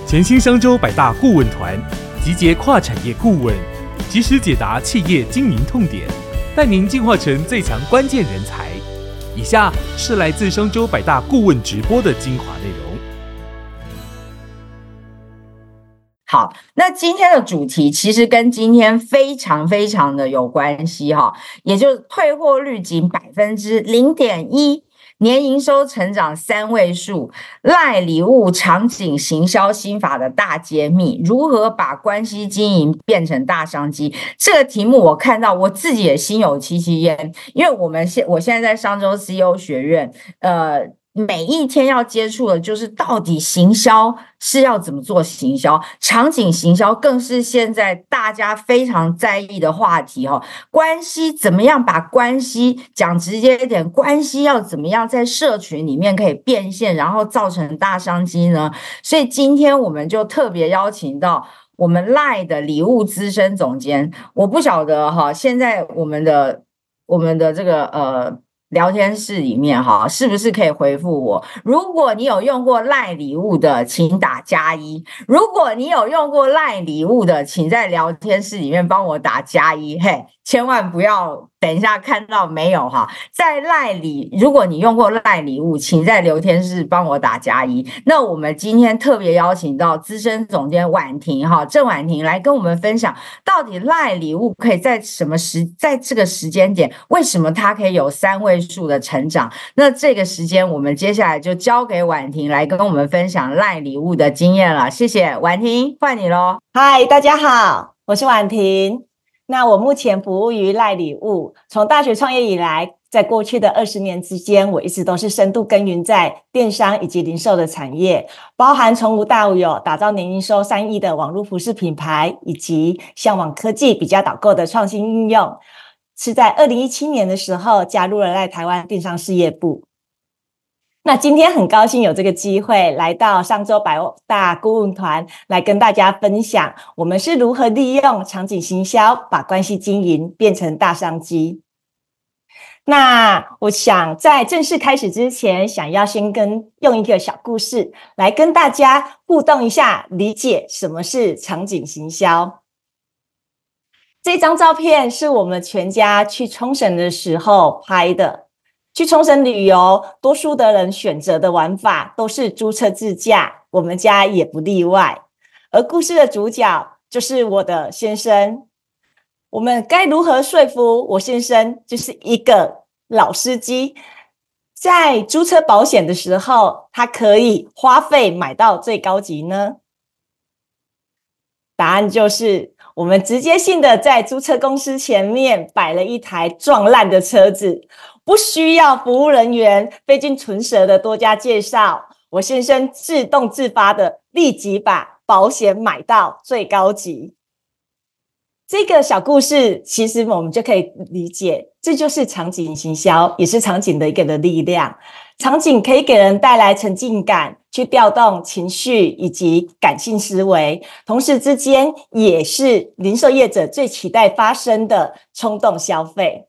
全新商周百大顾问团，集结跨产业顾问，及时解答企业经营痛点，带您进化成最强关键人才。以下是来自商周百大顾问直播的精华内容。 好，那今天的主题其实跟今天非常的有关系哈，也就是退货率仅 0.1%， 年营收成长3位数，赖礼物场景行销心法的大揭秘，如何把关系经营变成大商机。这个题目我看到我自己也心有戚戚焉，因为我现在在商周 CEO 学院，每一天要接触的就是到底行销是要怎么做行销，场景行销更是现在大家非常在意的话题哈。关系怎么样把关系讲直接一点，关系要怎么样在社群里面可以变现，然后造成大商机呢？所以今天我们就特别邀请到我们 LINE 的礼物资深总监，我不晓得哈，现在我们的这个聊天室里面哈，是不是可以回复我？如果你有用过 LINE 礼物的，请打+1；如果你有用过 LINE 礼物的，请在聊天室里面帮我打+1。嘿，千万不要等一下看到没有哈，在 LINE 里，如果你用过 LINE 礼物，请在聊天室帮我打+1。那我们今天特别邀请到资深总监婉婷哈，郑婉婷来跟我们分享，到底 LINE 礼物可以在在这个时间点，为什么它可以有3位数的成长？那这个时间我们接下来就交给婉婷来跟我们分享 LINE 礼物的经验了。谢谢婉婷，换你咯。 嗨，大家好，我是婉婷。那我目前服务于 LINE 礼物，从大学创业以来，在过去的20年之间，我一直都是深度耕耘在电商以及零售的产业，包含从无到有打造年营收3亿的网络服饰品牌，以及向往科技比较导购的创新应用。是在2017年的时候加入了LINE台湾电商事业部。那今天很高兴有这个机会来到商周百大顾问团，来跟大家分享我们是如何利用场景行销把关系经营变成大商机。那我想在正式开始之前，想要先用一个小故事来跟大家互动一下，理解什么是场景行销。这张照片是我们全家去冲绳的时候拍的。去冲绳旅游，多数的人选择的玩法都是租车自驾，我们家也不例外。而故事的主角就是我的先生。我们该如何说服我先生，就是一个老司机，在租车保险的时候，他可以花费买到最高级呢？答案就是我们直接性的在租车公司前面摆了一台撞烂的车子，不需要服务人员费尽唇舌的多加介绍，我先生自动自发的立即把保险买到最高级。这个小故事其实我们就可以理解，这就是场景行销，也是场景的一个的力量。场景可以给人带来沉浸感，去调动情绪以及感性思维，同时之间也是零售业者最期待发生的冲动消费。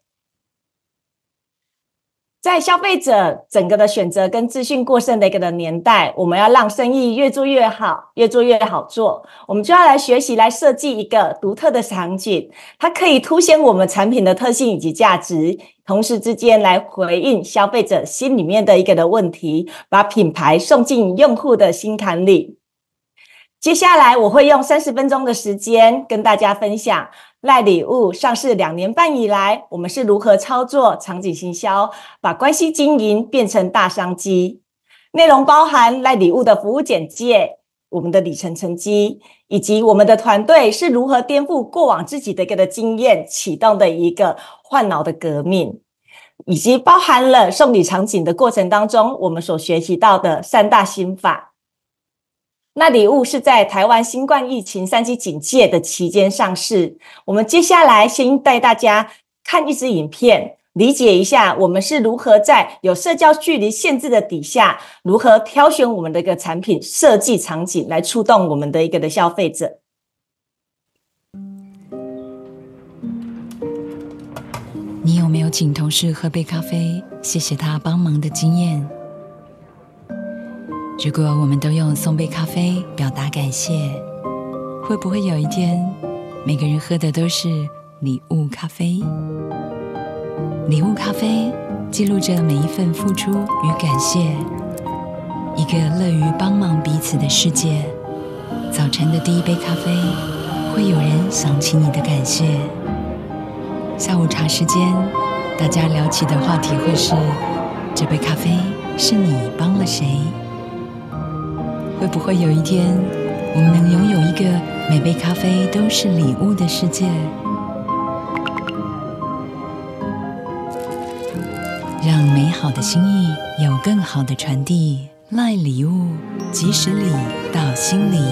在消费者整个的选择跟资讯过剩的一个的年代，我们要让生意越做越好，越做越好做，我们就要来学习来设计一个独特的场景，它可以凸显我们产品的特性以及价值，同时之间来回应消费者心里面的一个的问题，把品牌送进用户的心坎里。接下来我会用30分钟的时间跟大家分享LINE礼物上市2年半以来，我们是如何操作场景行销，把关系经营变成大商机。内容包含LINE礼物的服务简介，我们的里程成绩，以及我们的团队是如何颠覆过往自己的一个的经验，启动的一个换脑的革命，以及包含了送礼场景的过程当中，我们所学习到的3大心法。那礼物是在台湾新冠疫情3级警戒的期间上市。我们接下来先带大家看一支影片，理解一下我们是如何在有社交距离限制的底下，如何挑选我们的一个产品设计场景来触动我们的一个的消费者。 你有没有请同事喝杯咖啡，谢谢他帮忙的经验？ 如果我们都用送杯咖啡表达感谢，会不会有一天每个人喝的都是礼物咖啡？礼物咖啡记录着每一份付出与感谢，一个乐于帮忙彼此的世界。早晨的第一杯咖啡，会有人想起你的感谢。下午茶时间，大家聊起的话题会是这杯咖啡是你帮了谁？会不会有一天，我们能拥有一个每杯咖啡都是礼物的世界？让美好的心意有更好的传递，赖礼物，即时礼到心里。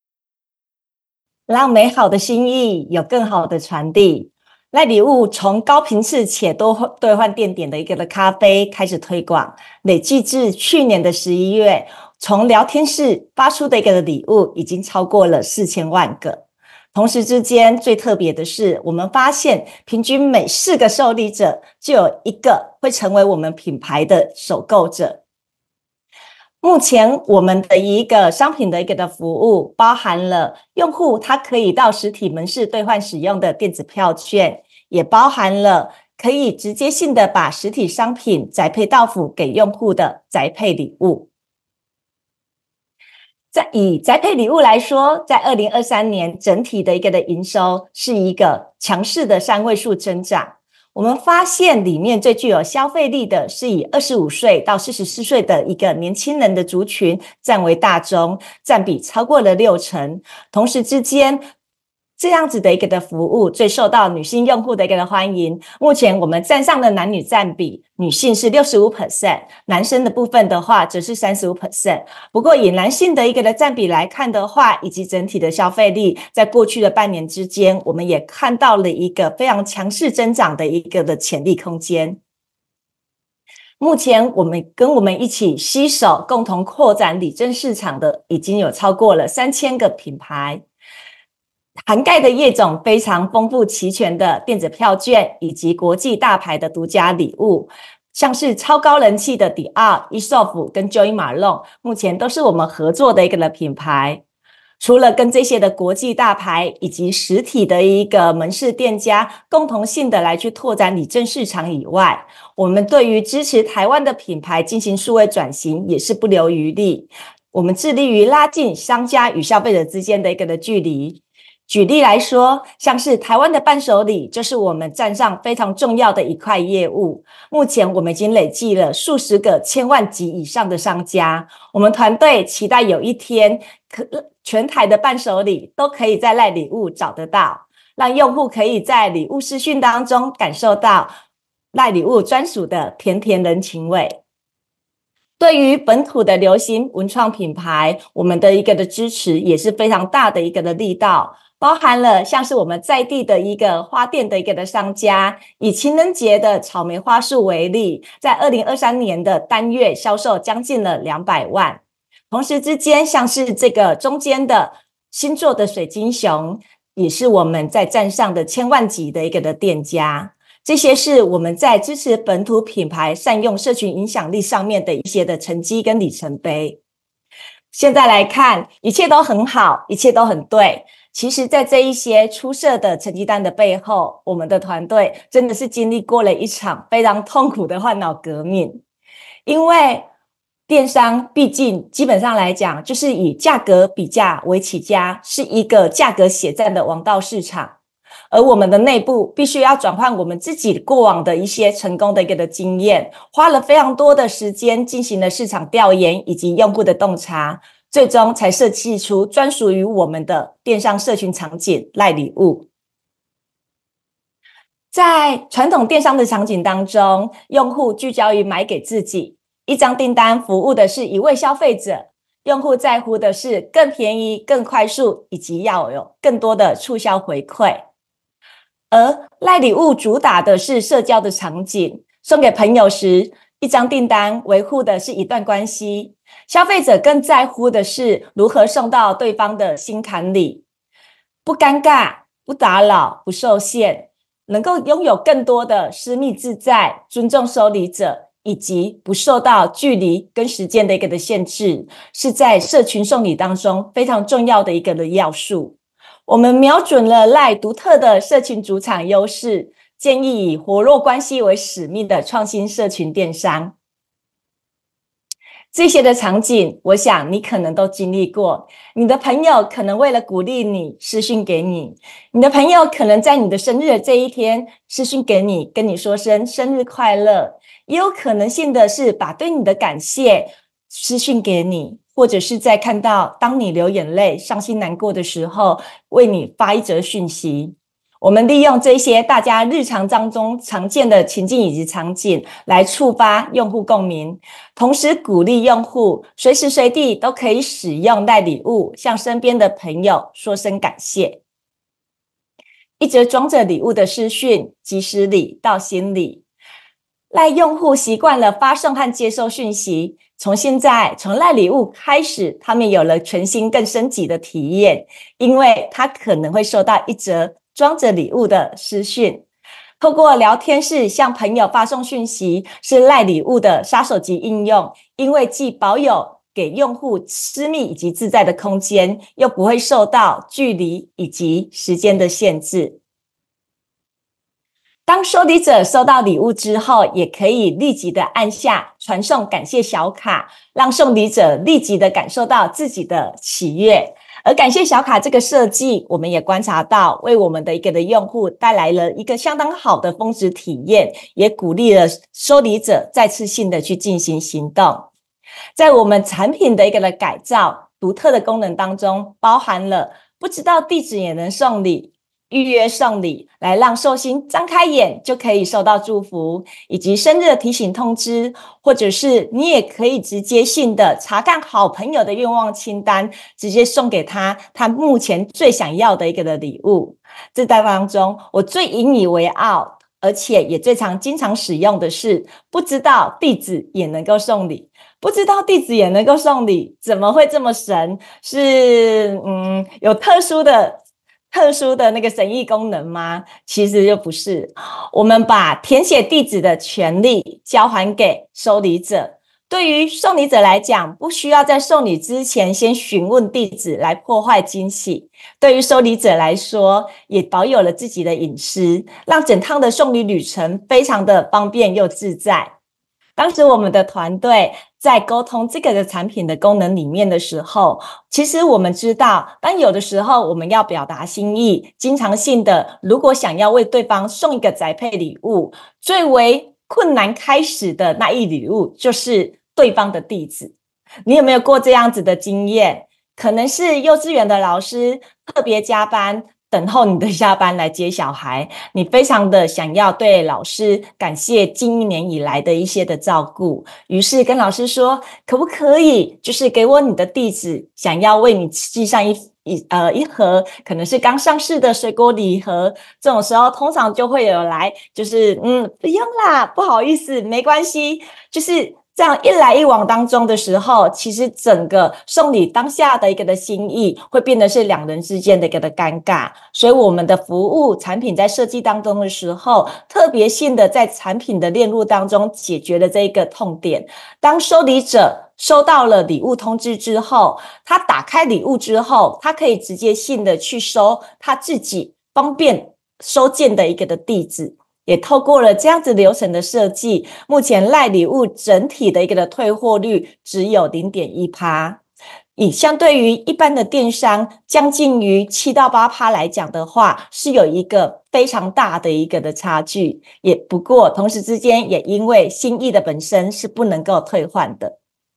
让美好的心意有更好的传递。赖礼物从高频次且多兑换店点的一个的咖啡开始推广，累计至去年的11月，从聊天室发出的一个的礼物已经超过了4000万个。同时之间，最特别的是，我们发现平均每4个受礼者就有1个会成为我们品牌的首购者。目前我们的一个商品的一个的服务，包含了用户他可以到实体门市兑换使用的电子票券，也包含了可以直接性的把实体商品宅配到府给用户的宅配礼物。以宅配礼物来说，在2023年整体的一个的营收是一个强势的3位数增长。我们发现里面最具有消费力的是以25岁到44岁的一个年轻人的族群占为大宗，占比超过了60%。同时之间，这样子的一个的服务最受到女性用户的一个的欢迎。目前我们站上的男女占比，女性是 65%， 男生的部分的话则是 35%。 不过以男性的一个的占比来看的话，以及整体的消费力，在过去的半年之间，我们也看到了一个非常强势增长的一个的潜力空间。目前我们跟我们一起携手共同扩展礼赠市场的已经有超过了3000个品牌，涵盖的业种非常丰富齐全的电子票券，以及国际大牌的独家礼物，像是超高人气的迪奥、Aesop 跟 Joy Malone， 目前都是我们合作的一个的品牌。除了跟这些的国际大牌以及实体的一个门市店家共同性的来去拓展礼赠市场以外，我们对于支持台湾的品牌进行数位转型也是不留余力。我们致力于拉近商家与消费者之间的一个的距离。举例来说，像是台湾的伴手礼，就是我们站上非常重要的一块业务。目前我们已经累计了数十个千万级以上的商家。我们团队期待有一天，全台的伴手礼都可以在赖礼物找得到，让用户可以在礼物视讯当中感受到赖礼物专属的甜甜人情味。对于本土的流行文创品牌，我们的一个的支持也是非常大的一个的力道。包含了像是我们在地的一个花店的一个的商家，以情人节的草莓花束为例，在2023年的单月销售将近了200万。同时之间，像是这个中间的星座的水晶熊，也是我们在站上的千万级的一个的店家。这些是我们在支持本土品牌善用社群影响力上面的一些的成绩跟里程碑。现在来看，一切都很好，一切都很对。其实在这一些出色的成绩单的背后，我们的团队真的是经历过了一场非常痛苦的换脑革命。因为电商毕竟基本上来讲，就是以价格比价为起家，是一个价格血战的王道市场。而我们的内部必须要转换我们自己过往的一些成功的一个的经验，花了非常多的时间进行了市场调研以及用户的洞察，最终才设计出专属于我们的电商社群场景赖礼物。在传统电商的场景当中，用户聚焦于买给自己，一张订单服务的是一位消费者，用户在乎的是更便宜、更快速，以及要有更多的促销回馈。而赖礼物主打的是社交的场景，送给朋友时，一张订单维护的是一段关系，消费者更在乎的是如何送到对方的心坎里，不尴尬、不打扰、不受限，能够拥有更多的私密自在，尊重收礼者， 以及不受到距离跟时间的一个的限制，是在社群送礼当中非常重要的一个的要素。我们瞄准了赖独特的社群主场优势，建议以活络关系为使命的创新社群电商。这些的场景，我想你可能都经历过。你的朋友可能为了鼓励你，私讯给你；你的朋友可能在你的生日的这一天私讯给你，跟你说声生日快乐。也有可能性的是把对你的感谢私讯给你，或者是在看到当你流眼泪、伤心难过的时候，为你发一则讯息。我们利用这些大家日常当中常见的情境以及场景来触发用户共鸣，同时鼓励用户随时随地都可以使用赖礼物向身边的朋友说声感谢。一则装着礼物的私讯，即时礼到心里。赖用户习惯了发送和接收讯息，从赖礼物开始，他们有了全新更升级的体验，因为他可能会收到一则装着礼物的私讯。透过聊天室向朋友发送讯息是赖礼物的杀手级应用，因为既保有给用户私密以及自在的空间，又不会受到距离以及时间的限制。当收礼者收到礼物之后，也可以立即的按下传送感谢小卡，让送礼者立即的感受到自己的喜悦。而感谢小卡这个设计，我们也观察到为我们的一个的用户带来了一个相当好的峰值体验，也鼓励了收礼者再次性的去进行行动。在我们产品的一个的改造独特的功能当中，包含了不知道地址也能送礼、预约送礼，来让寿星张开眼就可以收到祝福，以及生日的提醒通知，或者是你也可以直接性的查看好朋友的愿望清单，直接送给他目前最想要的一个的礼物。这当中我最引以为傲，而且也经常使用的是不知道地址也能够送礼。不知道地址也能够送礼，怎么会这么神？是有特殊的那个神异功能吗？其实就不是。我们把填写地址的权利交还给收礼者。对于送礼者来讲，不需要在送礼之前先询问地址来破坏惊喜。对于收礼者来说，也保有了自己的隐私，让整趟的送礼旅程非常的方便又自在。当时我们的团队在沟通这个的产品的功能里面的时候，其实我们知道，当有的时候我们要表达心意，经常性的如果想要为对方送一个宅配礼物，最为困难开始的那一礼物就是对方的地址。你有没有过这样子的经验？可能是幼稚园的老师特别加班等候你的下班来接小孩，你非常的想要对老师感谢近1年以来的一些的照顾，于是跟老师说，可不可以就是给我你的地址，想要为你寄上一盒可能是刚上市的水果礼盒。这种时候通常就会有来就是不用啦，不好意思，没关系，就是这样一来一往当中的时候，其实整个送礼当下的一个的心意会变得是两人之间的一个的尴尬。所以我们的服务产品在设计当中的时候，特别性的在产品的链路当中解决了这一个痛点。当收礼者收到了礼物通知之后，他打开礼物之后，他可以直接性的去收他自己方便收件的一个的地址。也透过了这样子流程的设计，目前赖礼物整体的一个的退货率只有 0.1%， 以相对于一般的电商将近于7到8%来讲的话，是有一个非常大的一个的差距。也不过同时之间也因为心意的本身是不能够退换的。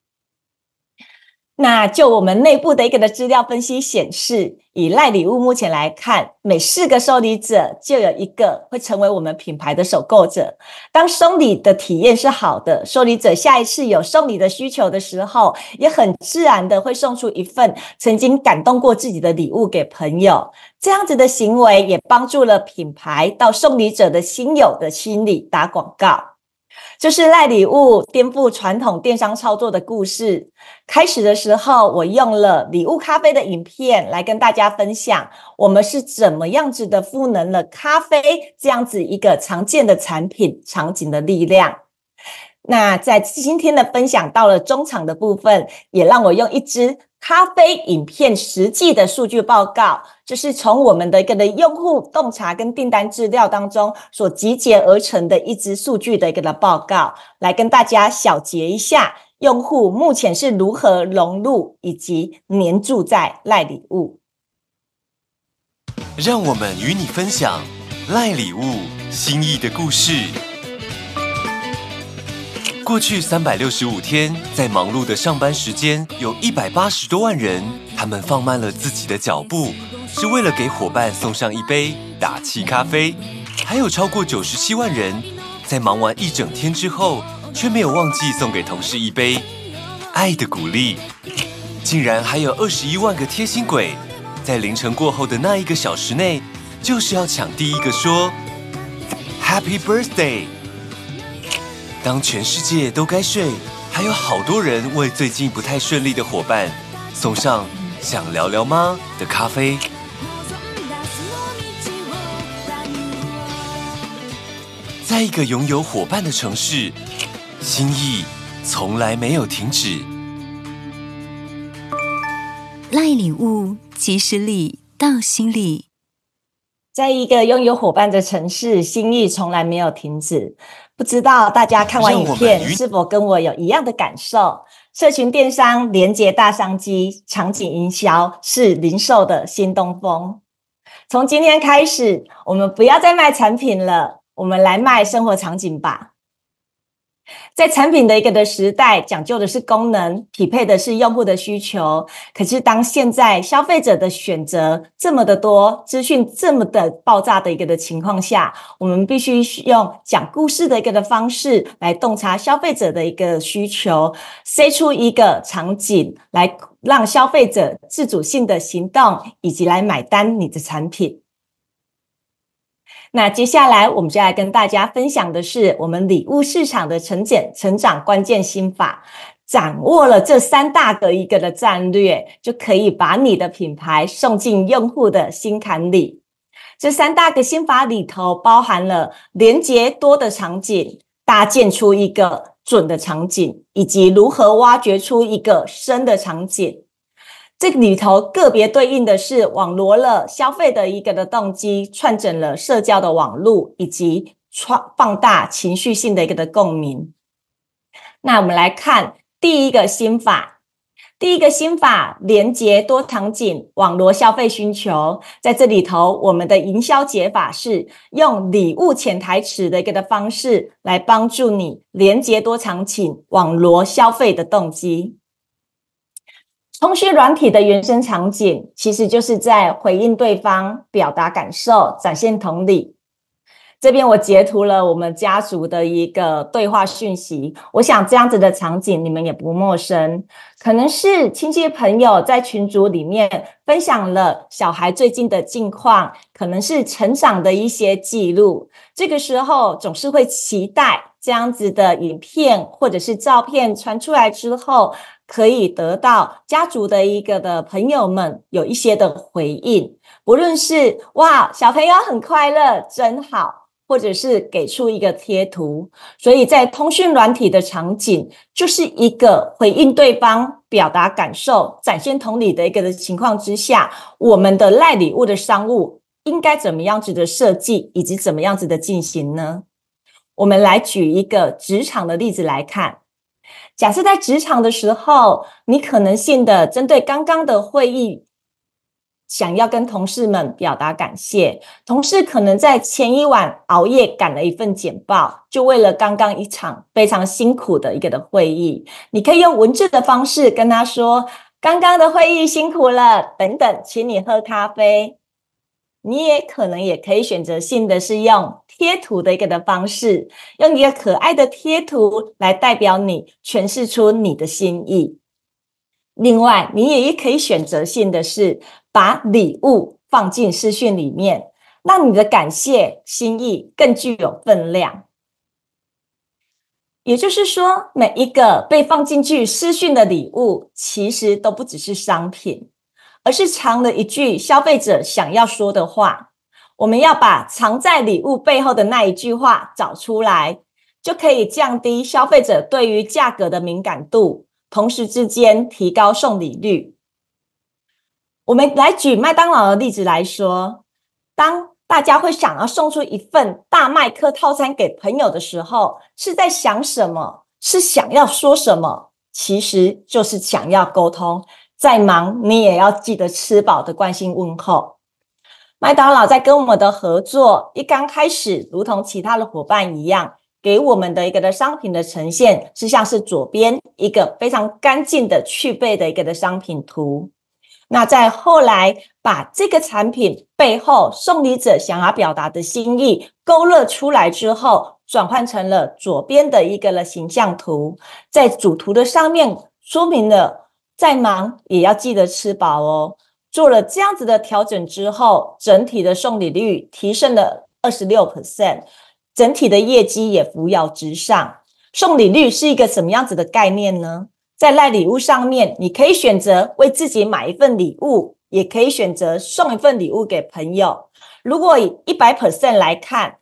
那就我们内部的一个的资料分析显示，以赖礼物目前来看，每4个收礼者就有1个会成为我们品牌的首购者。当送礼的体验是好的，收礼者下一次有送礼的需求的时候，也很自然的会送出一份曾经感动过自己的礼物给朋友。这样子的行为也帮助了品牌到送礼者的心友的心里打广告。就是赖礼物颠覆传统电商操作的故事。开始的时候，我用了礼物咖啡的影片来跟大家分享，我们是怎么样子的赋能了咖啡这样子一个常见的产品场景的力量。 那在今天的分享到了中场的部分，也让我用一支咖啡影片实际的数据报告，就是从我们的一个用户洞察跟订单资料当中所集结而成的一支数据的一个报告，来跟大家小结一下用户目前是如何融入以及黏住在赖礼物。 让我们与你分享赖礼物心意的故事。过去365天，在忙碌的上班时间，有180多万人，他们放慢了自己的脚步，是为了给伙伴送上一杯打气咖啡。还有超过97万人，在忙完一整天之后，却没有忘记送给同事一杯爱的鼓励。竟然还有21万个贴心鬼，在凌晨过后的那1个小时内，就是要抢第一个说 Happy Birthday。当全世界都该睡，还有好多人为最近不太顺利的伙伴送上想聊聊吗的咖啡。在一个拥有伙伴的城市，心意从来没有停止。 赖礼物即时里到心里。 在一个拥有伙伴的城市，心意从来没有停止。不知道大家看完影片是否跟我有一样的感受？社群电商连结大商机，场景营销是零售的新东风。从今天开始，我们不要再卖产品了，我们来卖生活场景吧。在产品的一个时代，讲究的是功能，匹配的是用户的需求。可是当现在消费者的选择这么的多，资讯这么的爆炸的一个情况下，我们必须用讲故事的一个方式来洞察消费者的一个需求，塞出一个场景来让消费者自主性的行动，以及来买单你的产品。那接下来我们就来跟大家分享的是我们礼物市场的成长关键心法。掌握了这3大个一个的战略，就可以把你的品牌送进用户的心坎里。这3大个心法里头包含了连结多的场景，搭建出一个准的场景，以及如何挖掘出一个深的场景。这里头个别对应的是网罗了消费的一个的动机，串整了社交的网路，以及放大情绪性的一个的共鸣。那我们来看第一个心法，连结多场景，网罗消费需求。在这里头，我们的营销解法是用礼物潜台词的一个的方式来帮助你连结多场景，网罗消费的动机。通讯软体的原生场景其实就是在回应对方，表达感受，展现同理。这边我截图了我们家族的一个对话讯息，我想这样子的场景你们也不陌生，可能是亲戚朋友在群组里面分享了小孩最近的近况，可能是成长的一些记录，这个时候总是会期待这样子的影片或者是照片传出来之后，可以得到家族的一个的朋友们有一些的回应，不论是哇小朋友很快乐真好，或者是给出一个贴图。所以在通讯软体的场景，就是一个回应对方，表达感受，展现同理的一个的情况之下，我们的赖礼物的商务应该怎么样子的设计，以及怎么样子的进行呢？我们来举一个职场的例子来看。假设在职场的时候，你可能性的针对刚刚的会议，想要跟同事们表达感谢，同事可能在前一晚熬夜赶了一份简报，就为了刚刚一场非常辛苦的一个的会议，你可以用文字的方式跟他说，刚刚的会议辛苦了，等等，请你喝咖啡。你也可能也可以选择性的是用贴图的一个的方式，用一个可爱的贴图来代表你，诠释出你的心意。另外，你也可以选择性的是把礼物放进视讯里面，让你的感谢心意更具有分量。也就是说，每一个被放进去视讯的礼物，其实都不只是商品，而是藏了一句消费者想要说的话。我们要把藏在礼物背后的那一句话找出来， 就可以降低消费者对于价格的敏感度，同时之间提高送礼率。我们来举麦当劳的例子来说，当大家会想要送出一份大麦克套餐给朋友的时候，是在想什么？是想要说什么？其实就是想要沟通，再忙你也要记得吃饱的关心问候。麦当劳在跟我们的合作一刚开始，如同其他的伙伴一样，给我们的一个的商品的呈现是像是左边一个非常干净的去背的一个的商品图。那在后来把这个产品背后送礼者想要表达的心意勾勒出来之后，转换成了左边的一个的形象图，在主图的上面说明了再忙也要记得吃饱哦。做了这样子的调整之后，整体的送礼率提升了 26%， 整体的业绩也扶摇直上。送礼率是一个什么样子的概念呢？在赖礼物上面，你可以选择为自己买一份礼物，也可以选择送一份礼物给朋友。如果以 100% 来看，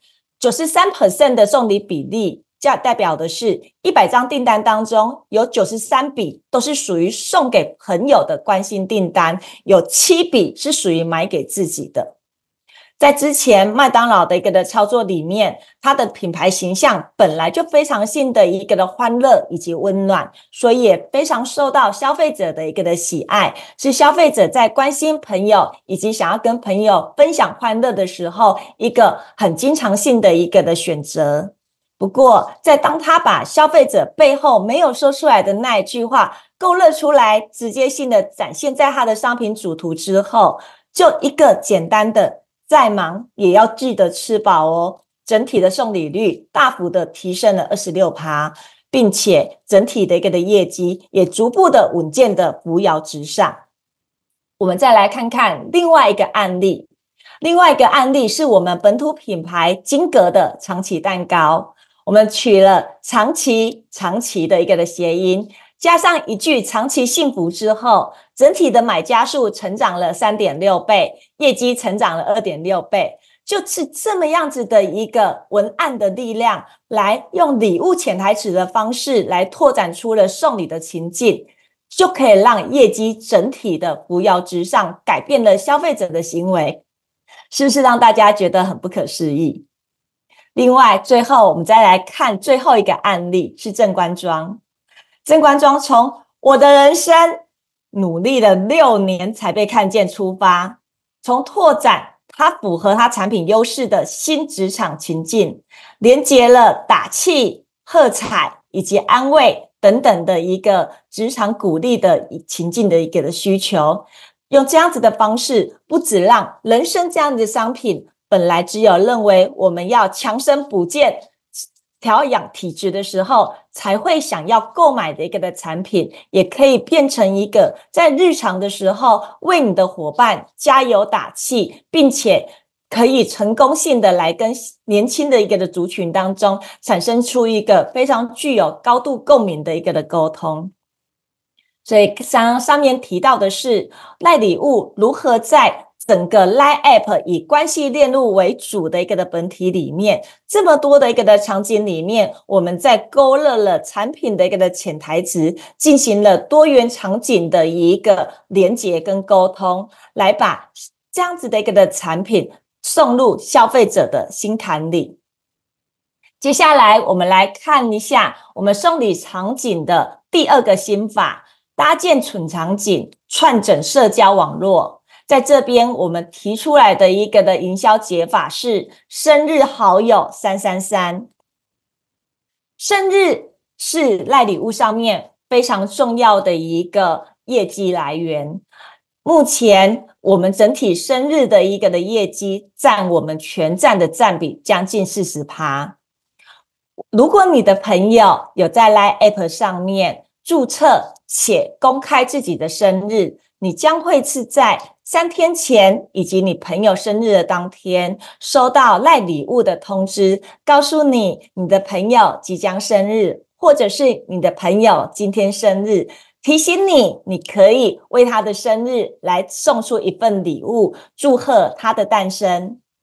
93% 的送礼比例，这代表的是100张订单当中有93笔都是属于送给朋友的关心订单，有7笔是属于买给自己的。在之前麦当劳的一个的操作里面，它的品牌形象本来就非常性的一个的欢乐以及温暖，所以也非常受到消费者的一个的喜爱，是消费者在关心朋友以及想要跟朋友分享欢乐的时候一个很经常性的一个的选择。不过在当他把消费者背后没有说出来的那一句话勾勒出来，直接性的展现在他的商品主图之后，就一个简单的再忙也要记得吃饱哦，整体的送礼率大幅的提升了 26%， 并且整体的一个的业绩也逐步的稳健的扶摇直上。我们再来看看另外一个案例，另外一个案例是我们本土品牌金格的长崎蛋糕，我们取了长崎的一个的谐音，加上一句长期幸福之后，整体的买家数成长了 3.6 倍，业绩成长了 2.6 倍，就是这么样子的一个文案的力量，来用礼物潜台词的方式来拓展出了送礼的情境，就可以让业绩整体的扶摇直上，改变了消费者的行为，是不是让大家觉得很不可思议？另外最后我们再来看最后一个案例，是正官庄。正官庄从我的人生努力了6年才被看见出发，从拓展它符合它产品优势的新职场情境，连结了打气、喝彩以及安慰等等的一个职场鼓励的情境的一个的需求，用这样子的方式，不只让人生这样子的商品本来只有认为我们要强身补健、调养体质的时候才会想要购买的一个的产品，也可以变成一个在日常的时候为你的伙伴加油打气，并且可以成功性的来跟年轻的一个的族群当中产生出一个非常具有高度共鸣的一个的沟通。所以上面提到的是赖礼物如何在整个 LINE App 以关系链路为主的一个的本体里面，这么多的一个的场景里面，我们在勾勒了产品的一个的潜台词，进行了多元场景的一个连结跟沟通，来把这样子的一个的产品送入消费者的心坎里。接下来我们来看一下我们送礼场景的第二个心法，搭建蠢场景，串整社交网络。在这边我们提出来的一个的营销解法是生日好友333。生日是赖礼物上面非常重要的一个业绩来源，目前我们整体生日的一个的业绩占我们全站的占比将近 40%。 如果你的朋友有在 LINE App 上面注册且公开自己的生日，你将会是在3天前以及你朋友生日的当天收到赖礼物的通知，告诉你你的朋友即将生日，或者是你的朋友今天生日，提醒你你可以为他的生日来送出一份礼物，祝贺他的诞生。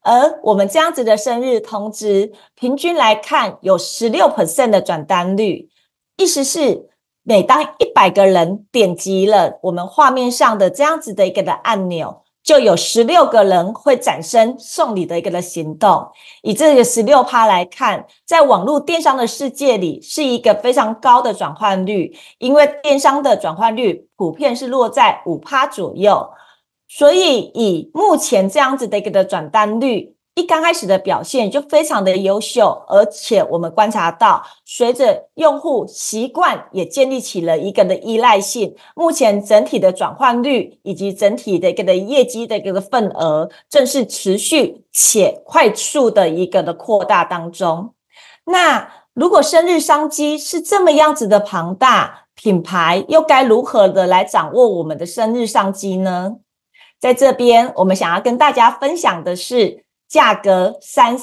而我们这样子的生日通知，平均来看有 16% 的转单率，意思是每当100个人点击了我们画面上的这样子的一个的按钮，就有16个人会产生送礼的一个的行动。以这个 16% 来看，在网络电商的世界里是一个非常高的转换率，因为电商的转换率普遍是落在 5% 左右。所以以目前这样子的一个的转单率，一刚开始的表现就非常的优秀，而且我们观察到随着用户习惯也建立起了一个的依赖性，目前整体的转换率以及整体的一个的业绩的一个的份额正是持续且快速的一个的扩大当中。那如果生日商机是这么样子的庞大，品牌又该如何的来掌握我们的生日商机呢？在这边我们想要跟大家分享的是价格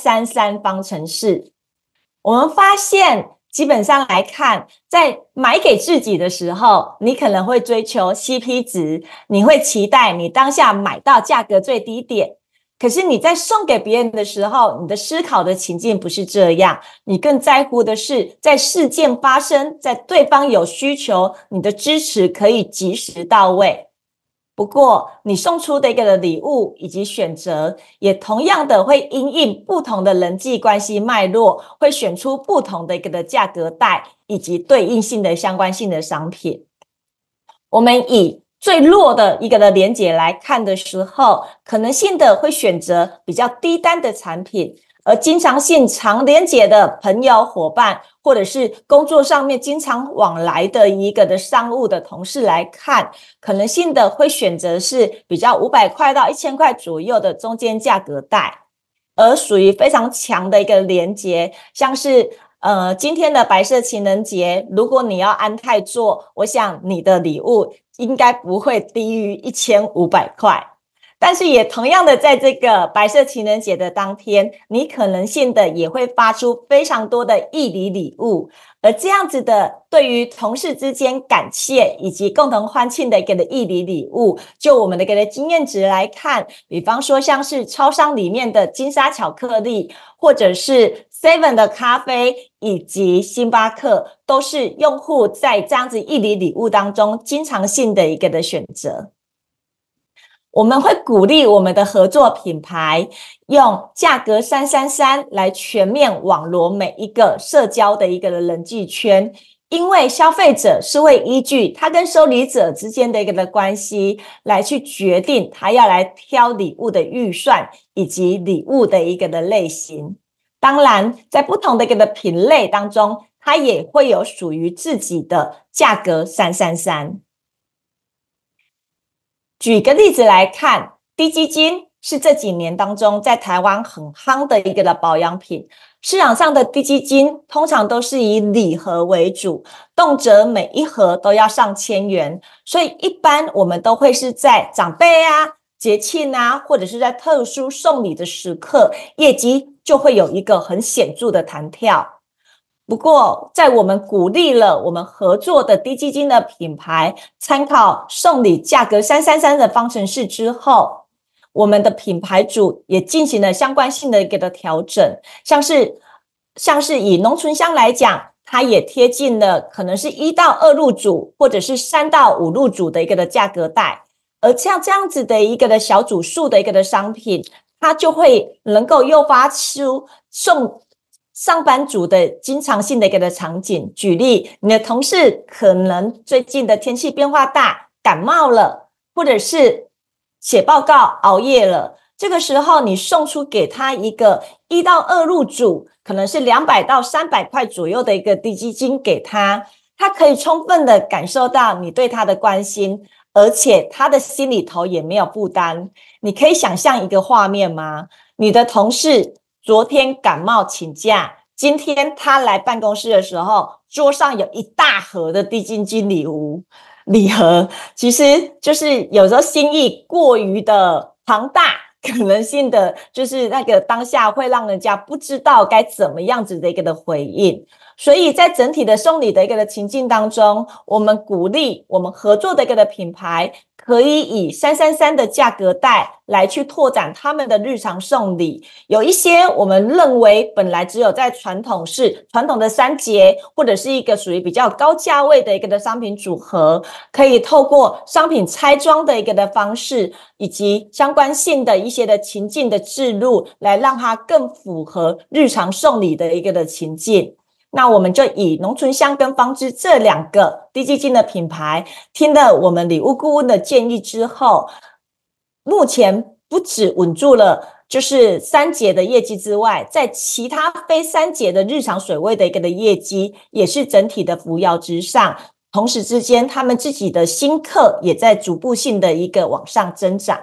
333方程式。我们发现基本上来看，在买给自己的时候，你可能会追求 CP 值，你会期待你当下买到价格最低点。可是你在送给别人的时候，你的思考的情境不是这样，你更在乎的是在事件发生，在对方有需求，你的支持可以及时到位。不过你送出的一个礼物以及选择，也同样的会因应不同的人际关系脉络，会选出不同的一个的价格带以及对应性的相关性的商品。我们以最弱的一个的连结来看的时候，可能性的会选择比较低单的产品，而经常性常连结的朋友伙伴，或者是工作上面经常往来的一个的商务的同事来看，可能性的会选择是比较500块到1000块左右的中间价格带。而属于非常强的一个连结，像是今天的白色情人节，如果你要安泰做，我想你的礼物应该不会低于1500块。但是也同样的，在这个白色情人节的当天，你可能性的也会发出非常多的义理礼物，而这样子的对于同事之间感谢以及共同欢庆的一个的义理礼物，就我们的一个经验值来看，比方说像是超商里面的金沙巧克力，或者是 Seven 的咖啡以及星巴克，都是用户在这样子义理礼物当中经常性的一个的选择。我们会鼓励我们的合作品牌用价格333来全面网罗每一个社交的一个人际圈，因为消费者是会依据他跟收礼者之间的一个的关系来去决定他要来挑礼物的预算以及礼物的一个的类型。当然在不同的一个的品类当中，它也会有属于自己的价格333。举个例子来看，低基金是这几年当中在台湾很夯的一个的保养品。市场上的低基金通常都是以礼盒为主，动辄每一盒都要上千元，所以一般我们都会是在长辈啊、节庆啊，或者是在特殊送礼的时刻，业绩就会有一个很显著的弹跳。不过在我们鼓励了我们合作的低基金的品牌参考送礼价格333的方程式之后，我们的品牌主也进行了相关性的一个的调整，像是以农醇香来讲，它也贴近了可能是1到2入组或者是3到5入组的一个的价格带，而像这样子的一个的小组数的一个的商品，它就会能够诱发出送上班族的经常性的一个的场景。举例，你的同事可能最近的天气变化大，感冒了，或者是写报告熬夜了，这个时候你送出给他一个1到2入组，可能是200到300块左右的一个低基金给他，他可以充分的感受到你对他的关心，而且他的心里头也没有负担。你可以想象一个画面吗？你的同事昨天感冒请假，今天他来办公室的时候，桌上有一大盒的低基金礼盒，其实就是有时候心意过于的庞大，可能性的就是那个当下会让人家不知道该怎么样子的一个的回应。所以在整体的送礼的一个的情境当中，我们鼓励我们合作的一个的品牌可以以333的价格带来去拓展他们的日常送礼。有一些我们认为本来只有在传统的3节，或者是一个属于比较高价位的一个的商品组合，可以透过商品拆装的一个的方式，以及相关性的一些的情境的置入，来让它更符合日常送礼的一个的情境。那我们就以农醇香跟芳芝这2个低基金的品牌，听了我们礼物顾问的建议之后，目前不只稳住了就是3节的业绩之外，在其他非3节的日常水位的一个的业绩也是整体的扶摇直上，同时之间他们自己的新客也在逐步性的一个往上增长。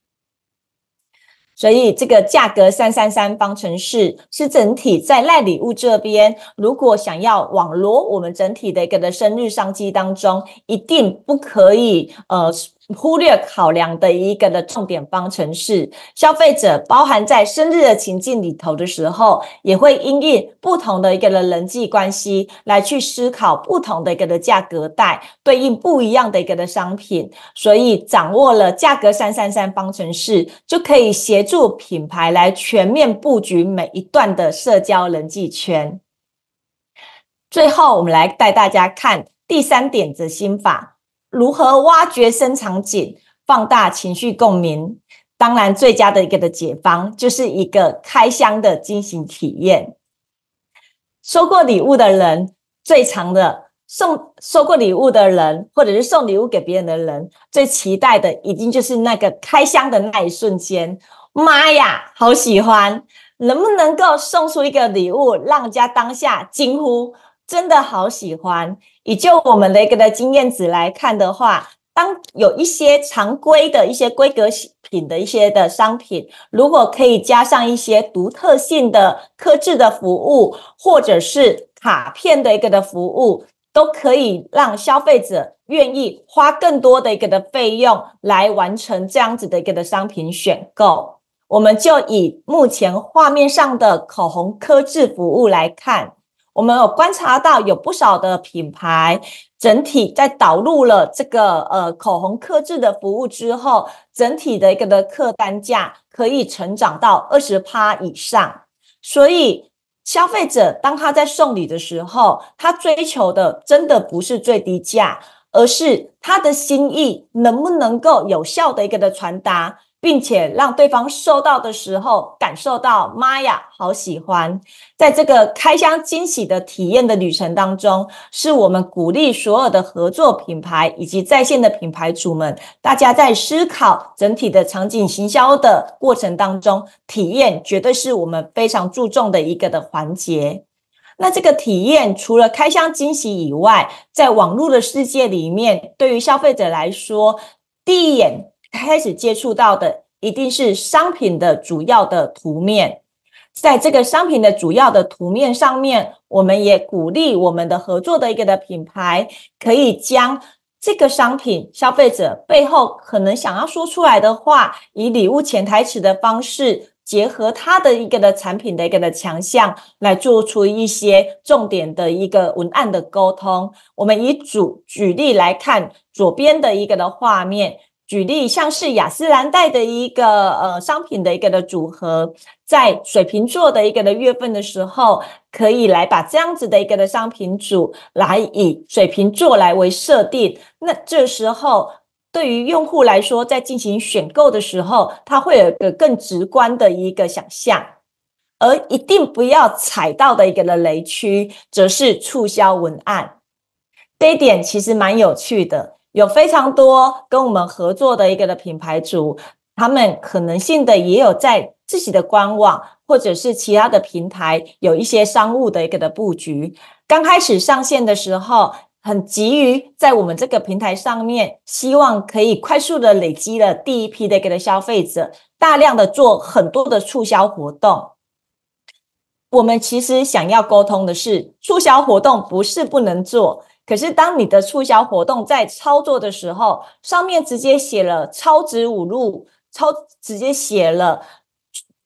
所以这个价格333方程式是整体在赖礼物这边，如果想要网罗我们整体的一个的生日商机当中，一定不可以忽略考量的一个的重点方程式。消费者包含在生日的情境里头的时候，也会因应不同的一个的人际关系来去思考不同的一个的价格带，对应不一样的一个的商品。所以掌握了价格333方程式，就可以协助品牌来全面布局每一段的社交人际圈。最后我们来带大家看第3点的心法，如何挖掘深场景，放大情绪共鸣。当然最佳的一个的解方就是一个开箱的惊喜体验。收过礼物的人，最常的收过礼物的人，或者是送礼物给别人的人，最期待的一定就是那个开箱的那一瞬间。妈呀，好喜欢！能不能够送出一个礼物，让人家当下惊呼，真的好喜欢。以就我们的一个的经验值来看的话，当有一些常规的一些规格品的一些的商品，如果可以加上一些独特性的客制的服务，或者是卡片的一个的服务，都可以让消费者愿意花更多的一个的费用来完成这样子的一个的商品选购。我们就以目前画面上的口红客制服务来看，我们有观察到有不少的品牌整体在导入了这个口红客制的服务之后，整体的一个的客单价可以成长到 20% 以上。所以消费者当他在送礼的时候，他追求的真的不是最低价，而是他的心意能不能够有效的一个的传达，并且让对方收到的时候感受到妈呀好喜欢。在这个开箱惊喜的体验的旅程当中，是我们鼓励所有的合作品牌以及在线的品牌主们，大家在思考整体的场景行销的过程当中，体验绝对是我们非常注重的一个的环节。那这个体验除了开箱惊喜以外，在网络的世界里面，对于消费者来说，第一眼开始接触到的一定是商品的主要的图面。在这个商品的主要的图面上面，我们也鼓励我们的合作的一个的品牌，可以将这个商品消费者背后可能想要说出来的话，以礼物潜台词的方式，结合它的一个的产品的一个的强项，来做出一些重点的一个文案的沟通。我们以举例来看左边的一个的画面，举例像是雅诗兰黛的一个商品的一个的组合，在水瓶座的一个的月份的时候，可以来把这样子的一个的商品组来以水瓶座来为设定。那这时候对于用户来说，在进行选购的时候，他会有一个更直观的一个想象。而一定不要踩到的一个的雷区，则是促销文案。这一点其实蛮有趣的，有非常多跟我们合作的一个的品牌主，他们可能性的也有在自己的官网或者是其他的平台有一些商务的一个的布局。刚开始上线的时候，很急于在我们这个平台上面，希望可以快速的累积了第一批的一个的消费者，大量的做很多的促销活动。我们其实想要沟通的是，促销活动不是不能做，可是当你的促销活动在操作的时候，上面直接写了超值5入，直接写了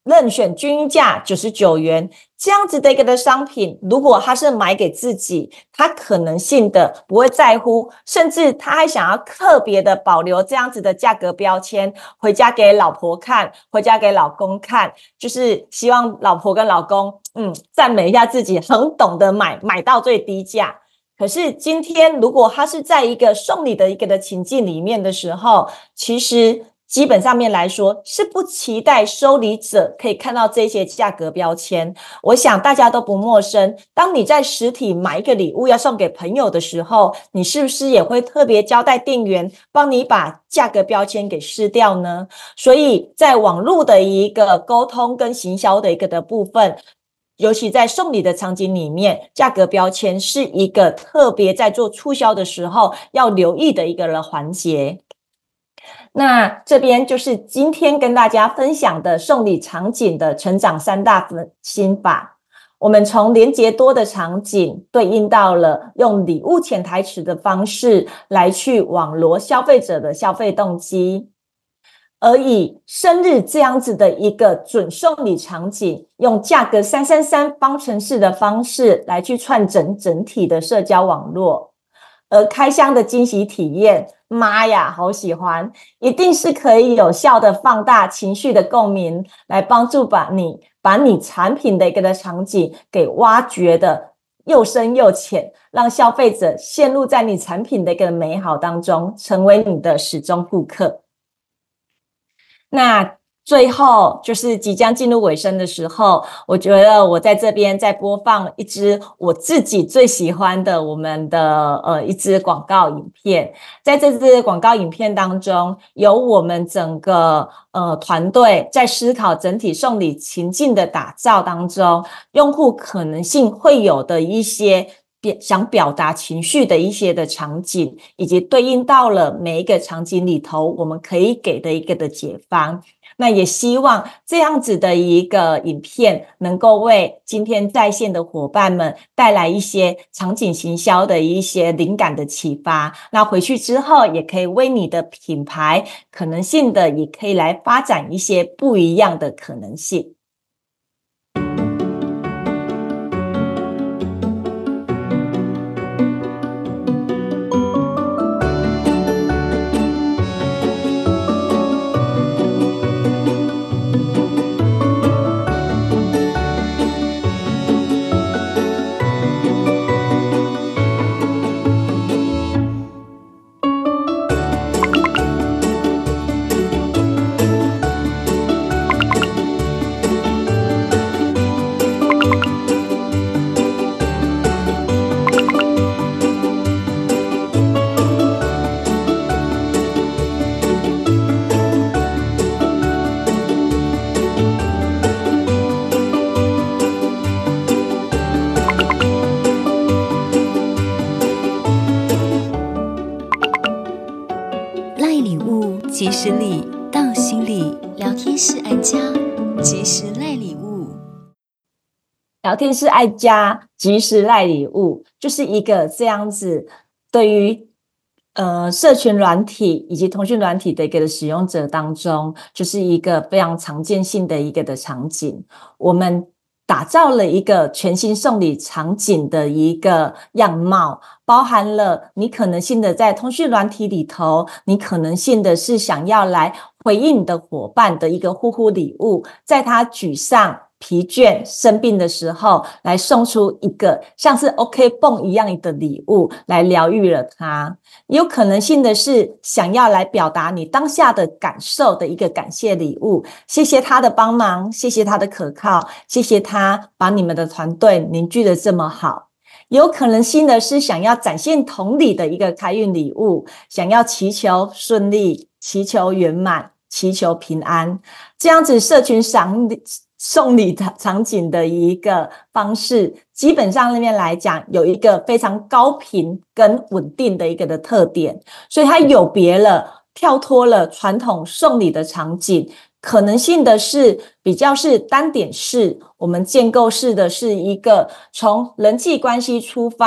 任选均价99元这样子的一个的商品，如果他是买给自己，他可能性的不会在乎，甚至他还想要特别的保留这样子的价格标签，回家给老婆看，回家给老公看，就是希望老婆跟老公赞美一下自己很懂得买到最低价。可是今天如果他是在一个送礼的一个的情境里面的时候，其实基本上面来说是不期待收礼者可以看到这些价格标签。我想大家都不陌生，当你在实体买一个礼物要送给朋友的时候，你是不是也会特别交代店员帮你把价格标签给撕掉呢？所以在网络的一个沟通跟行销的一个的部分，尤其在送礼的场景里面，价格标签是一个特别在做促销的时候要留意的一个环节。那这边就是今天跟大家分享的送礼场景的成长3大心法。我们从连结多的场景对应到了用礼物潜台词的方式来去网罗消费者的消费动机，而以生日这样子的一个准送礼场景，用价格333方程式的方式来去串整体的社交网络。而开箱的惊喜体验，妈呀，好喜欢，一定是可以有效的放大情绪的共鸣，来帮助把你产品的一个场景给挖掘的又深又浅，让消费者陷入在你产品的一个美好当中，成为你的始终顾客。那最后就是即将进入尾声的时候，我觉得我在这边再播放一支我自己最喜欢的我们的一支广告影片。在这支广告影片当中，有我们整个团队在思考整体送礼情境的打造当中，用户可能性会有的一些想表达情绪的一些的场景，以及对应到了每一个场景里头我们可以给的一个的解方。那也希望这样子的一个影片能够为今天在线的伙伴们带来一些场景行销的一些灵感的启发，那回去之后也可以为你的品牌可能性的也可以来发展一些不一样的可能性。 即时礼到心里，聊天室爱家，即时赖礼物。 聊天室爱家，即时赖礼物，就是一个这样子对于社群软体以及通讯软体的一个使用者当中，就是一个非常常见性的一个的场景。我们打造了一个全新送礼场景的一个样貌，包含了你可能性的在通讯软体里头，你可能性的是想要来回应你的伙伴的一个呼呼礼物，在他沮丧疲倦生病的时候来送出一个像是 OK 泵一样的礼物来疗愈了他。也有可能性的是想要来表达你当下的感受的一个感谢礼物，谢谢他的帮忙，谢谢他的可靠，谢谢他把你们的团队凝聚得这么好。有可能性的是想要展现同理的一个开运礼物，想要祈求顺利，祈求圆满，祈求平安，这样子社群送礼场景的一个方式，基本上那边来讲有一个非常高频跟稳定的一个的特点，所以它有别了，跳脱了传统送礼的场景，可能性的是比较是单点式，我们建构式的是一个从人际关系出发，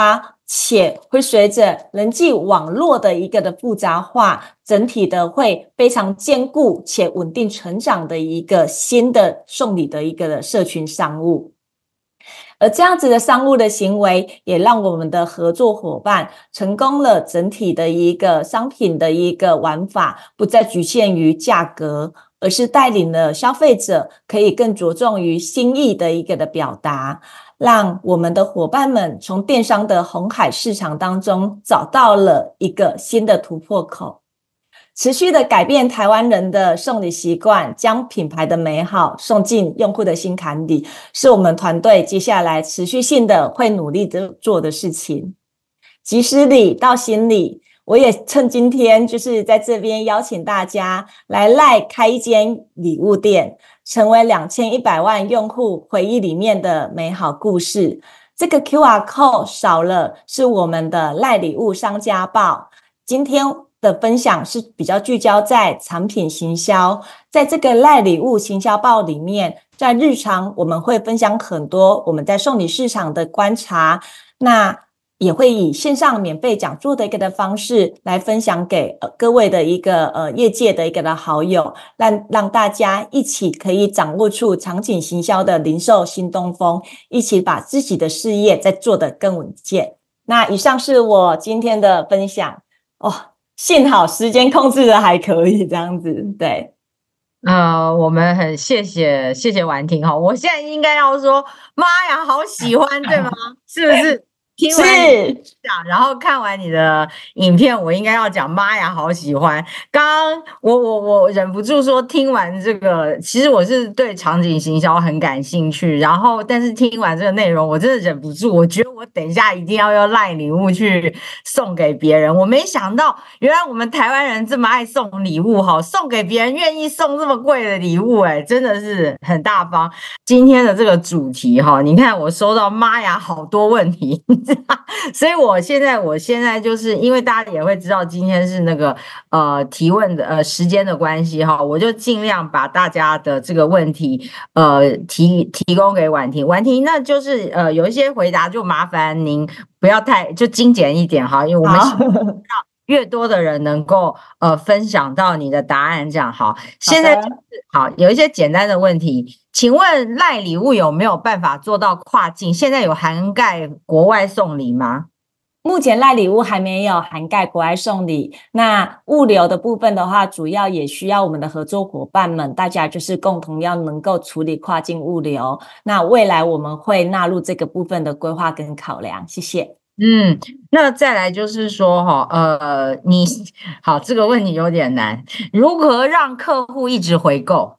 且会随着人际网络的一个的复杂化，整体的会非常坚固且稳定成长的一个新的送礼的一个的社群商务。而这样子的商务的行为，也让我们的合作伙伴成功了整体的一个商品的一个玩法，不再局限于价格，而是带领了消费者可以更着重于心意的一个的表达，让我们的伙伴们从电商的红海市场当中找到了一个新的突破口。持续的改变台湾人的送礼习惯，将品牌的美好送进用户的心坎里，是我们团队接下来持续性的会努力的做的事情。即时礼到心里，我也趁今天就是在这边邀请大家来赖开一间礼物店，成为2100万用户回忆里面的美好故事。这个 QR code 少了是我们的赖礼物商家报。今天的分享是比较聚焦在产品行销，在这个赖礼物行销报里面，在日常我们会分享很多我们在送礼市场的观察，那也会以线上免费讲座的一个的方式来分享给各位的一个业界的一个的好友，让大家一起可以掌握出场景行销的零售新东风，一起把自己的事业再做得更稳健。那以上是我今天的分享幸好时间控制的还可以这样子，对。 我们很谢谢婉婷哈，我现在应该要说妈呀好喜欢对吗？是不是？听完你讲，然后看完你的影片，我应该要讲妈呀好喜欢。刚刚我忍不住说，听完这个，其实我是对场景行销很感兴趣，然后但是听完这个内容，我真的忍不住，我觉得我等一下一定要用赖礼物去送给别人。我没想到，原来我们台湾人这么爱送礼物哈，送给别人愿意送这么贵的礼物，真的是很大方。今天的这个主题哈，你看我收到妈呀好多问题。所以我现在就是因为大家也会知道今天是那个提问的时间的关系哈，我就尽量把大家的这个问题提供给婉婷，那就是有一些回答就麻烦您不要太就精简一点哈，因为我们希望越多的人能够分享到你的答案，这样好。现在就是好有一些简单的问题，请问赖礼物有没有办法做到跨境？现在有涵盖国外送礼吗？ 目前赖礼物还没有涵盖国外送礼，那物流的部分的话，主要也需要我们的合作伙伴们，大家就是共同要能够处理跨境物流。那未来我们会纳入这个部分的规划跟考量，谢谢。 那再来就是说好，这个问题有点难，如何让客户一直回购？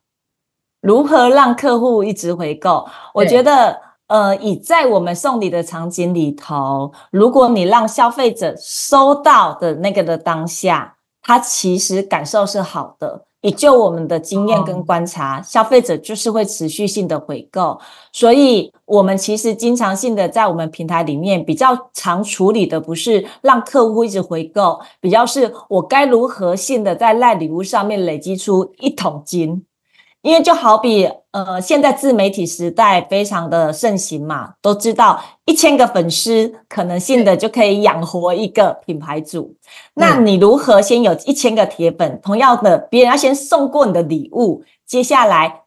我觉得在我们送礼的场景里头，如果你让消费者收到的那个的当下，他其实感受是好的，以就我们的经验跟观察，消费者就是会持续性的回购，所以我们其实经常性的在我们平台里面比较常处理的不是让客户一直回购，比较是我该如何性的在赖礼物上面累积出1桶金。因为就好比现在自媒体时代非常的盛行嘛，都知道1000个粉丝可能性的就可以养活一个品牌主。那你如何先有1000个铁粉，同样的别人要先送过你的礼物，接下来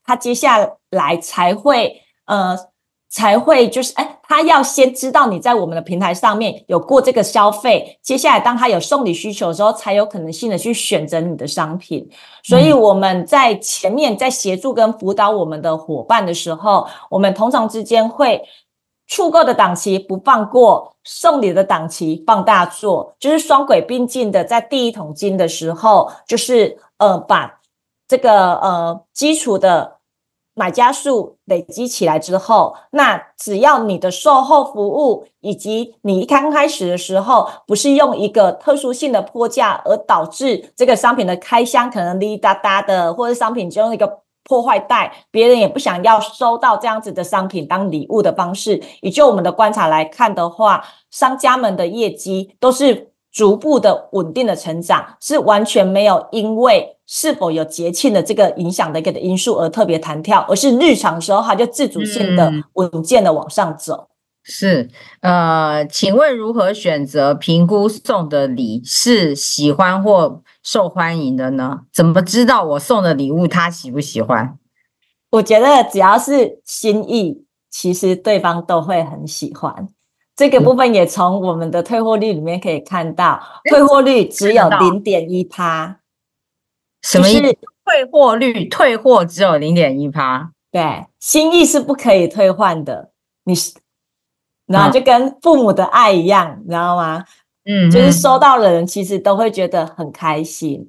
才会就是他要先知道你在我们的平台上面有过这个消费，接下来当他有送礼需求的时候，才有可能性的去选择你的商品。所以我们在前面在协助跟辅导我们的伙伴的时候，我们通常之间会促购的档期不放过，送礼的档期放大做，就是双轨并进的，在第1桶金的时候，就是把这个基础的买家数累积起来之后，那只要你的售后服务以及你一刚开始的时候不是用一个特殊性的坡价而导致这个商品的开箱可能滴答答的，或者商品就用一个破坏袋，别人也不想要收到这样子的商品当礼物的方式，以就我们的观察来看的话，商家们的业绩都是逐步的稳定的成长，是完全没有因为是否有节庆的这个影响的一个因素而特别弹跳，而是日常的时候它就自主性的稳健的往上走。 是，请问如何选择评估送的礼是喜欢或受欢迎的呢？怎么知道我送的礼物他喜不喜欢？ 我觉得只要是心意，其实对方都会很喜欢。这个部分也从我们的退货率里面可以看到，退货率只有 0.1%。 什么意思？退货率，退货只有 0.1%。 对，心意是不可以退换的。然后就跟父母的爱一样，你知道吗？就是收到的人其实都会觉得很开心。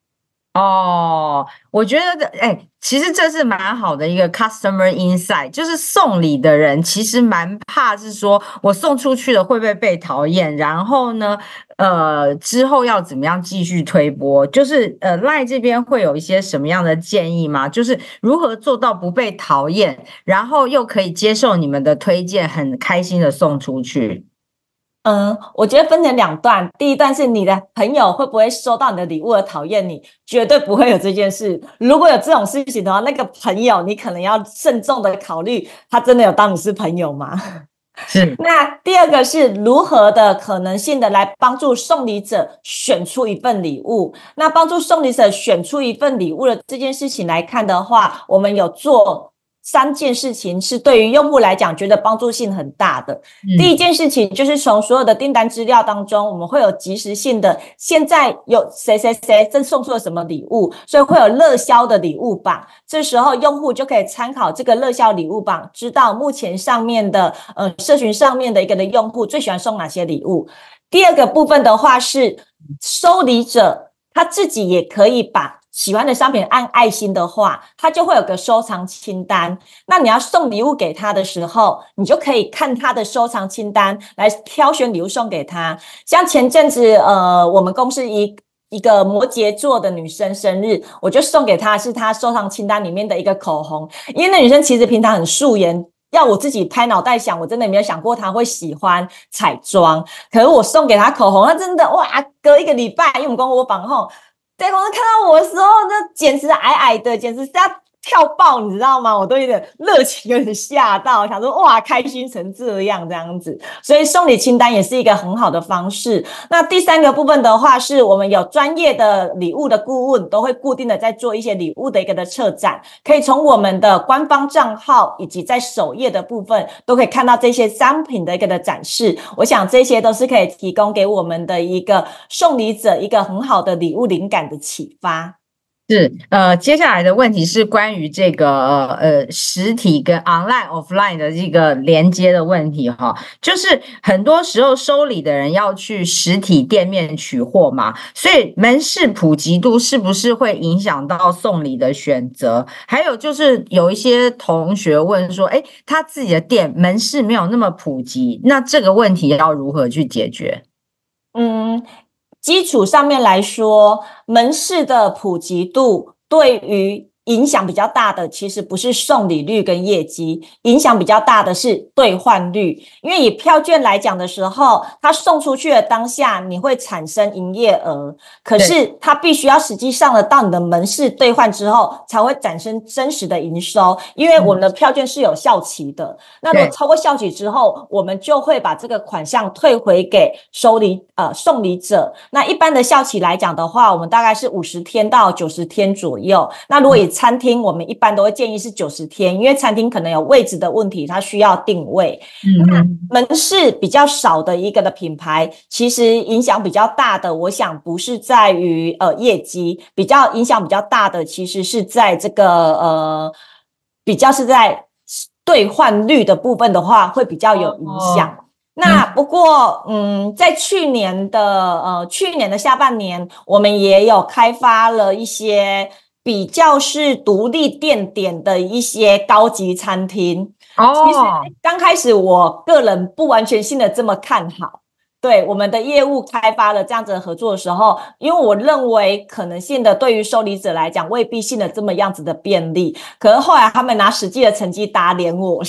我觉得其实这是蛮好的一个 customer insight， 就是送礼的人其实蛮怕是说我送出去了会不会被讨厌，然后呢之后要怎么样继续推播，就是LINE 这边会有一些什么样的建议吗？就是如何做到不被讨厌，然后又可以接受你们的推荐，很开心的送出去。 我觉得分成2段，第一段是你的朋友会不会收到你的礼物而讨厌你，绝对不会有这件事。如果有这种事情的话，那个朋友你可能要慎重的考虑，他真的有当你是朋友吗？ 是。 那第二个是如何的可能性的来帮助送礼者选出一份礼物。那帮助送礼者选出一份礼物的这件事情来看的话，我们有做3件事情是对于用户来讲觉得帮助性很大的。第一件事情就是从所有的订单资料当中，我们会有即时性的，现在有谁谁谁正送出了什么礼物，所以会有热销的礼物榜。这时候用户就可以参考这个热销礼物榜，知道目前上面的社群上面的一个的用户最喜欢送哪些礼物。第二个部分的话是收礼者他自己也可以把喜欢的商品按爱心的话，他就会有个收藏清单。那你要送礼物给他的时候，你就可以看他的收藏清单来挑选礼物送给他。像前阵子我们公司一个摩羯座的女生生日，我就送给她是她收藏清单里面的一个口红。因为那女生其实平常很素颜，要我自己拍脑袋想，我真的没有想过她会喜欢彩妆。可是我送给她口红，她真的哇，隔1个礼拜，因为我们公司绑后，在公司看到我的时候，那简直矮矮的，简直是要跳爆，你知道吗？我都有点热情，有点吓到，想说哇，开心成这样子。所以送礼清单也是一个很好的方式。那第3个部分的话，是我们有专业的礼物的顾问，都会固定的在做一些礼物的一个的策展，可以从我们的官方账号以及在首页的部分都可以看到这些商品的一个的展示。我想这些都是可以提供给我们的一个送礼者一个很好的礼物灵感的启发。 是，接下来的问题是关于这个实体跟 online offline 的这个连接的问题哈，就是很多时候收礼的人要去实体店面取货嘛，所以门市普及度是不是会影响到送礼的选择？还有就是有一些同学问说，他自己的店门市没有那么普及，那这个问题要如何去解决？ 基础上面来说，门市的普及度对于影响比较大的其实不是送礼率跟业绩，影响比较大的是兑换率。因为以票券来讲的时候，它送出去的当下你会产生营业额，可是它必须要实际上的到你的门市兑换之后才会产生真实的营收。因为我们的票券是有效期的，那如果超过效期之后，我们就会把这个款项退回给送礼者。那一般的效期来讲的话，我们大概是50天到90天左右。那如果以餐厅，我们一般都会建议是90天，因为餐厅可能有位置的问题，它需要定位。那门市比较少的一个的品牌，其实影响比较大的，我想不是在于业绩，影响比较大的其实是在这个比较是在兑换率的部分的话，会比较有影响。那不过在去年的下半年，我们也有开发了一些比较是独立店点的一些高级餐厅。其实刚开始我个人不完全性的这么看好，对我们的业务开发了这样子的合作的时候，因为我认为可能性的对于收礼者来讲未必性的这么样子的便利，可是后来他们拿实际的成绩打脸我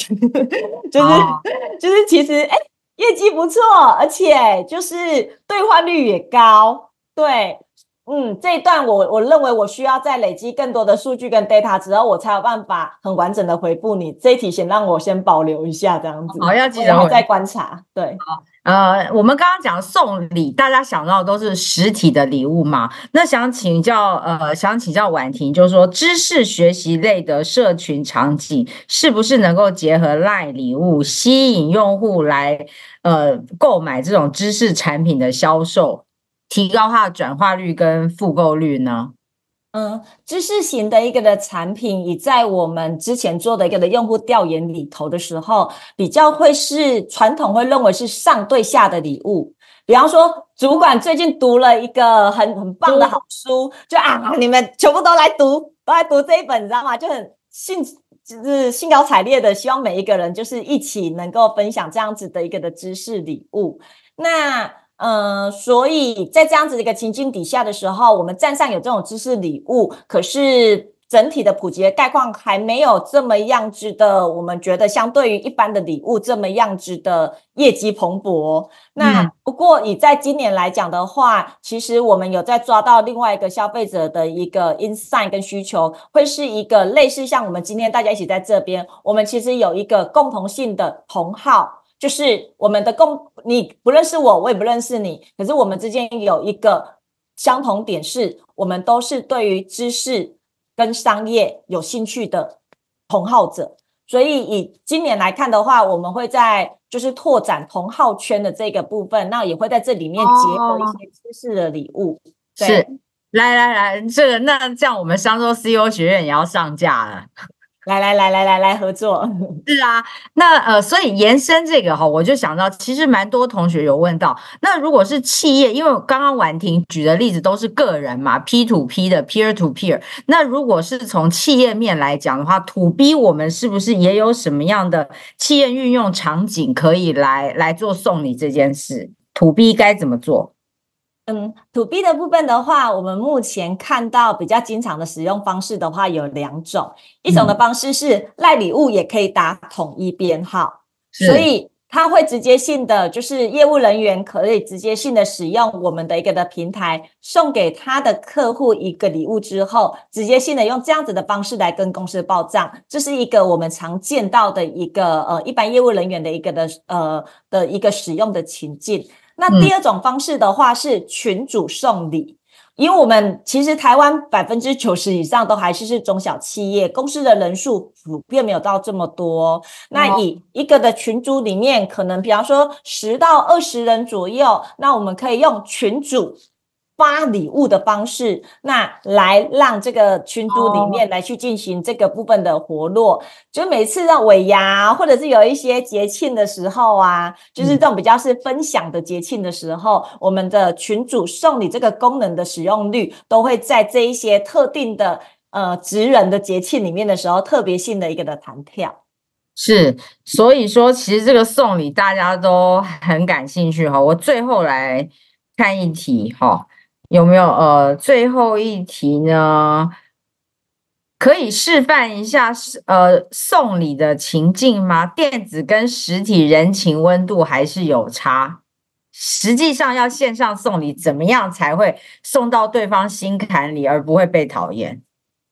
就是其实业绩不错，而且就是兑换率也高。对， 这一段我认为我需要再累积更多的数据跟 data 之后，我才有办法很完整的回复你。这一题先让我先保留一下，这样子。 好，要记得我还在观察。对， 我们刚刚讲送礼，大家想到都是实体的礼物嘛？那想请教婉婷，就是说知识学习类的社群场景，是不是能够结合 LINE 礼物，吸引用户来购买这种知识产品的销售？提高它的转化率跟复购率呢？ 知识型的一个的产品，以在我们之前做的一个的用户调研里头的时候，比较会是传统会认为是上对下的礼物。比方说，主管最近读了一个很棒的好书，就你们全部都来读这一本，你知道吗？就很就是兴高采烈的，希望每一个人就是一起能够分享这样子的一个的知识礼物。那所以在这样子的一个情境底下的时候，我们站上有这种知识礼物，可是整体的普及的概况还没有这么样子的，我们觉得相对于一般的礼物这么样子的业绩蓬勃。那不过以在今年来讲的话，其实我们有在抓到另外一个消费者的一个 insight 跟需求，会是一个类似像我们今天大家一起在这边，我们其实有一个共同性的同好，就是我们的你不认识我，我也不认识你，可是我们之间有一个相同点，是我们都是对于知识跟商业有兴趣的同好者。所以以今年来看的话，我们会在就是拓展同好圈的这个部分，那也会在这里面结合一些知识的礼物。 是，来，那这样我们商周 CEO 学院也要上架了。 来合作。 是啊，那所以延伸这个我就想到，其实蛮多同学有问到，那如果是企业，因为刚刚婉婷举的例子都是个人嘛 ，P to P 的 Peer to Peer， 那如果是从企业面来讲的话 ，To B 我们是不是也有什么样的企业运用场景可以来做送礼这件事 ？To B 该怎么做 ？To B 的部分的话，我们目前看到比较经常的使用方式的话有2种，一种的方式是赖礼物也可以打统一编号，所以它会直接性的，就是业务人员可以直接性的使用我们的一个的平台，送给他的客户一个礼物之后，直接性的用这样子的方式来跟公司报账，这是一个我们常见到的一个一般业务人员的一个的一个使用的情境。那第2种方式的话是群组送礼，因为我们其实台湾90%以上都还是中小企业，公司的人数普遍没有到这么多。那以一个的群组里面，可能比方说10到20人左右，那我们可以用群组发礼物的方式，那来让这个群组里面来去进行这个部分的活络，就每次让尾牙或者是有一些节庆的时候啊，就是这种比较是分享的节庆的时候，我们的群组送礼这个功能的使用率都会在这一些特定的职人的节庆里面的时候特别性的一个的弹跳。 是，所以说其实这个送礼大家都很感兴趣我最后来看一题有没有最后一题呢？可以示范一下送礼的情境吗？电子跟实体人情温度还是有差。实际上要线上送礼，怎么样才会送到对方心坎里，而不会被讨厌？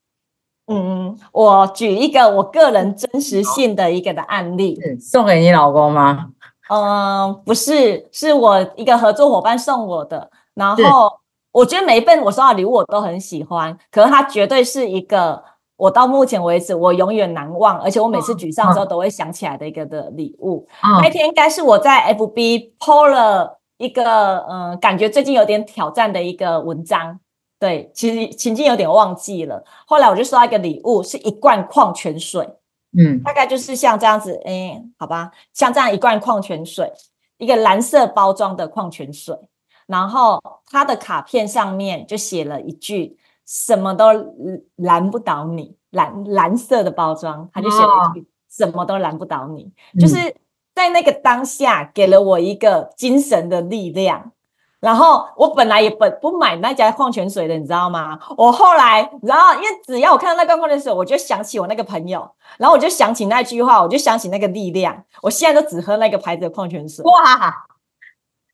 我举一个我个人真实性的一个的案例。 送给你老公吗？ 不是，是我一个合作伙伴送我的，然后我觉得每一份我收到的礼物我都很喜欢，可是它绝对是一个我到目前为止我永远难忘，而且我每次沮丧之后都会想起来的一个的礼物。那一天应该是我在 FB po 了一个感觉最近有点挑战的一个文章，对，其实情境有点忘记了。后来我就收到一个礼物，是一罐矿泉水，大概就是像这样子，好吧，像这样一罐矿泉水，一个蓝色包装的矿泉水。然后他的卡片上面就写了一句什么都拦不倒你，蓝色的包装，他就写了一句什么都拦不倒你，就是在那个当下给了我一个精神的力量。然后我本来也不买那家矿泉水的，你知道吗？我后来然后因为只要我看到那罐矿泉水，我就想起我那个朋友，然后我就想起那句话，我就想起那个力量，我现在都只喝那个牌子的矿泉水。 哇，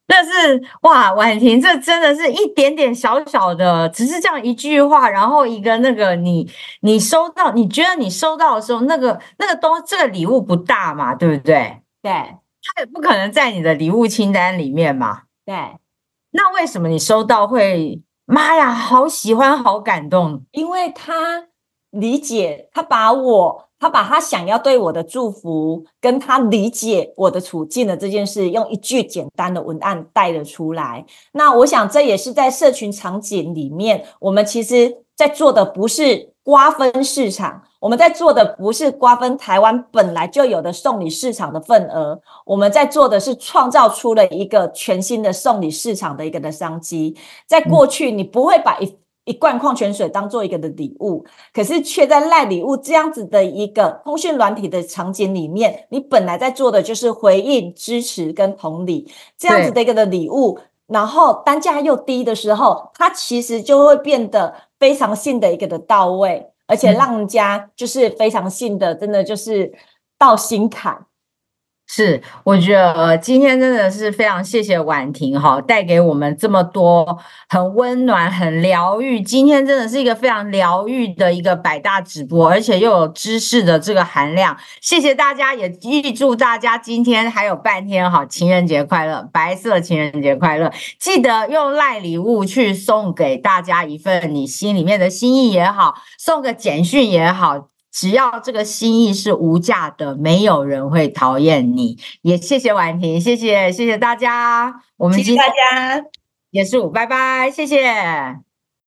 但是哇，婉婷，这真的是一点点小小的，只是这样一句话，然后一个那个你收到，你觉得你收到的时候，这个礼物不大嘛，对不对？ 对它也不可能在你的礼物清单里面嘛。 对， 那为什么你收到会，妈呀，好喜欢，好感动？ 因为他理解，他把他想要对我的祝福，跟他理解我的处境的这件事，用一句简单的文案带了出来。那我想这也是在社群场景里面，我们其实在做的不是瓜分市场，我们在做的不是瓜分台湾本来就有的送礼市场的份额，我们在做的是创造出了一个全新的送礼市场的一个的商机。在过去你不会把一罐矿泉水当做一个的礼物，可是却在赖礼物这样子的一个通讯软体的场景里面，你本来在做的就是回应、支持跟同理这样子的一个的礼物，然后单价又低的时候，它其实就会变得非常性的一个的到位，而且让人家就是非常性的真的就是到心坎。 是，我觉得今天真的是非常谢谢婉婷哈，带给我们这么多很温暖、很疗愈。今天真的是一个非常疗愈的一个百大直播，而且又有知识的这个含量。谢谢大家，也预祝大家今天还有半天哈，情人节快乐，白色情人节快乐！记得用赖礼物去送给大家一份你心里面的心意也好，送个简讯也好。只要这个心意是无价的，没有人会讨厌你。也谢谢婉婷，谢谢大家，我们谢谢大家， 结束，拜拜，谢谢。